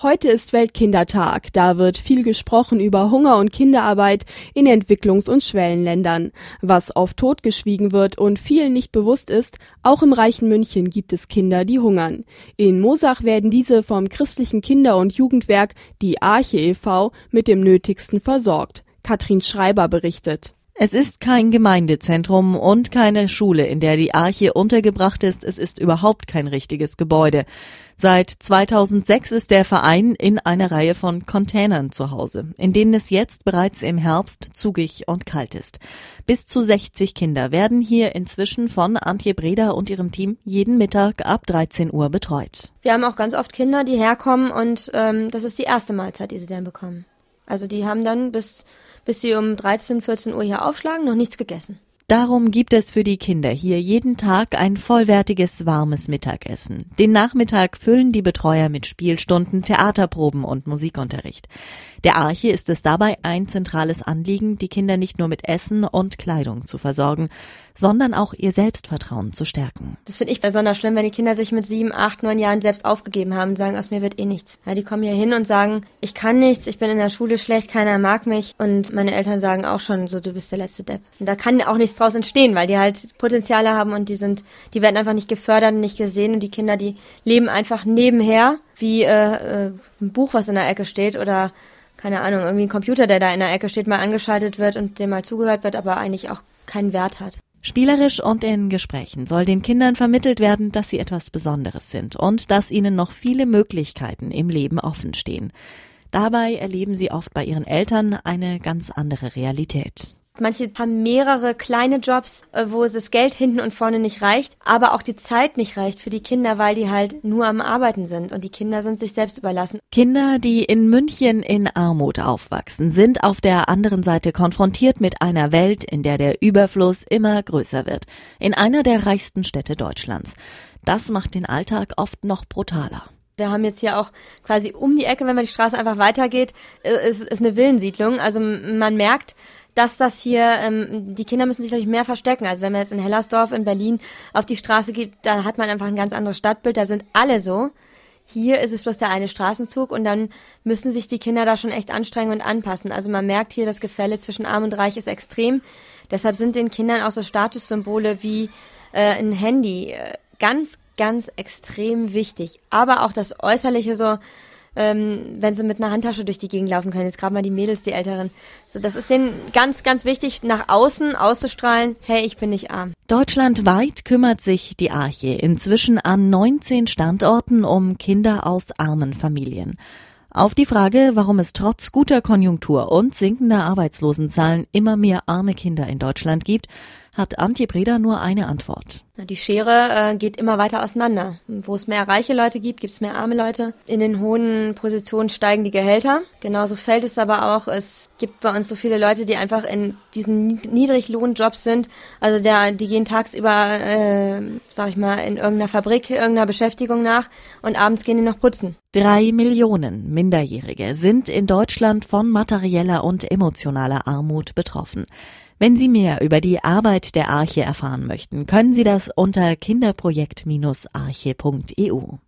Heute ist Weltkindertag. Da wird viel gesprochen über Hunger und Kinderarbeit in Entwicklungs- und Schwellenländern. Was oft totgeschwiegen wird und vielen nicht bewusst ist, auch im reichen München gibt es Kinder, die hungern. In Moosach werden diese vom christlichen Kinder- und Jugendwerk, die Arche e.V., mit dem Nötigsten versorgt. Katrin Schreiber berichtet. Es ist kein Gemeindezentrum und keine Schule, in der die Arche untergebracht ist. Es ist überhaupt kein richtiges Gebäude. Seit 2006 ist der Verein in einer Reihe von Containern zu Hause, in denen es jetzt bereits im Herbst zugig und kalt ist. Bis zu 60 Kinder werden hier inzwischen von Antje Breder und ihrem Team jeden Mittag ab 13 Uhr betreut. Wir haben auch ganz oft Kinder, die herkommen und das ist die erste Mahlzeit, die sie dann bekommen. Also die haben dann bis sie um 13, 14 Uhr hier aufschlagen, noch nichts gegessen. Darum gibt es für die Kinder hier jeden Tag ein vollwertiges, warmes Mittagessen. Den Nachmittag füllen die Betreuer mit Spielstunden, Theaterproben und Musikunterricht. Der Arche ist es dabei ein zentrales Anliegen, die Kinder nicht nur mit Essen und Kleidung zu versorgen, sondern auch ihr Selbstvertrauen zu stärken. Das finde ich besonders schlimm, wenn die Kinder sich mit 7, 8, 9 Jahren selbst aufgegeben haben und sagen, aus mir wird eh nichts. Ja, die kommen hier hin und sagen, ich kann nichts, ich bin in der Schule schlecht, keiner mag mich. Und meine Eltern sagen auch schon so, du bist der letzte Depp. Und da kann auch nichts draus entstehen, weil die halt Potenziale haben und die werden einfach nicht gefördert und nicht gesehen. Und die Kinder, die leben einfach nebenher, wie ein Buch, was in der Ecke steht oder keine Ahnung, irgendwie ein Computer, der da in der Ecke steht, mal angeschaltet wird und dem mal zugehört wird, aber eigentlich auch keinen Wert hat. Spielerisch und in Gesprächen soll den Kindern vermittelt werden, dass sie etwas Besonderes sind und dass ihnen noch viele Möglichkeiten im Leben offen stehen. Dabei erleben sie oft bei ihren Eltern eine ganz andere Realität. Manche haben mehrere kleine Jobs, wo das Geld hinten und vorne nicht reicht, aber auch die Zeit nicht reicht für die Kinder, weil die halt nur am Arbeiten sind und die Kinder sind sich selbst überlassen. Kinder, die in München in Armut aufwachsen, sind auf der anderen Seite konfrontiert mit einer Welt, in der der Überfluss immer größer wird. In einer der reichsten Städte Deutschlands. Das macht den Alltag oft noch brutaler. Wir haben jetzt hier auch quasi um die Ecke, wenn man die Straße einfach weitergeht, ist eine Villensiedlung. Also man merkt, dass das hier, die Kinder müssen sich, glaube ich, mehr verstecken. Also wenn man jetzt in Hellersdorf in Berlin auf die Straße geht, da hat man einfach ein ganz anderes Stadtbild, da sind alle so. Hier ist es bloß der eine Straßenzug und dann müssen sich die Kinder da schon echt anstrengen und anpassen. Also man merkt hier, das Gefälle zwischen Arm und Reich ist extrem. Deshalb sind den Kindern auch so Statussymbole wie ein Handy ganz extrem wichtig. Aber auch das Äußerliche so, wenn sie mit einer Handtasche durch die Gegend laufen können. Jetzt gerade mal die Mädels, die Älteren. So, das ist denen ganz wichtig, nach außen auszustrahlen, hey, ich bin nicht arm. Deutschlandweit kümmert sich die Arche inzwischen an 19 Standorten um Kinder aus armen Familien. Auf die Frage, warum es trotz guter Konjunktur und sinkender Arbeitslosenzahlen immer mehr arme Kinder in Deutschland gibt, hat Antje Breder nur eine Antwort. Die Schere geht immer weiter auseinander. Wo es mehr reiche Leute gibt, gibt es mehr arme Leute. In den hohen Positionen steigen die Gehälter. Genauso fällt es aber auch, es gibt bei uns so viele Leute, die einfach in diesen Niedriglohnjobs sind. Also die gehen tagsüber, sag ich mal, in irgendeiner Fabrik, irgendeiner Beschäftigung nach und abends gehen die noch putzen. 3 Millionen Minderjährige sind in Deutschland von materieller und emotionaler Armut betroffen. Wenn Sie mehr über die Arbeit der Arche erfahren möchten, können Sie das unter kinderprojekt-arche.eu.